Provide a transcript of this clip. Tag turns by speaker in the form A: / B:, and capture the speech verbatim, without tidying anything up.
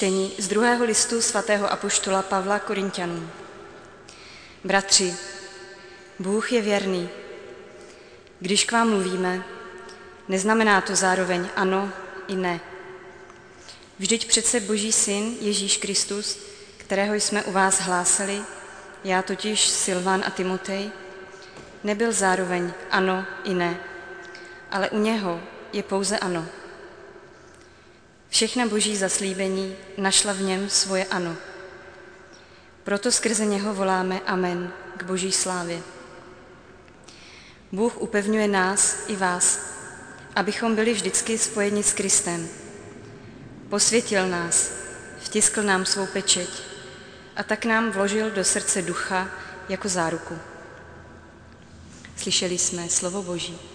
A: Čtení z druhého listu svatého apoštola Pavla Korinťanům. Bratři, Bůh je věrný. Když k vám mluvíme, neznamená to zároveň ano i ne. Vždyť přece Boží syn Ježíš Kristus, kterého jsme u vás hlásali, já totiž Silvan a Timotej, nebyl zároveň ano i ne, ale u něho je pouze ano. Všechna Boží zaslíbení našla v něm svoje ano. Proto skrze něho voláme amen k Boží slávě. Bůh upevňuje nás i vás, abychom byli vždycky spojeni s Kristem. Posvětil nás, vtiskl nám svou pečeť a tak nám vložil do srdce ducha jako záruku. Slyšeli jsme slovo Boží.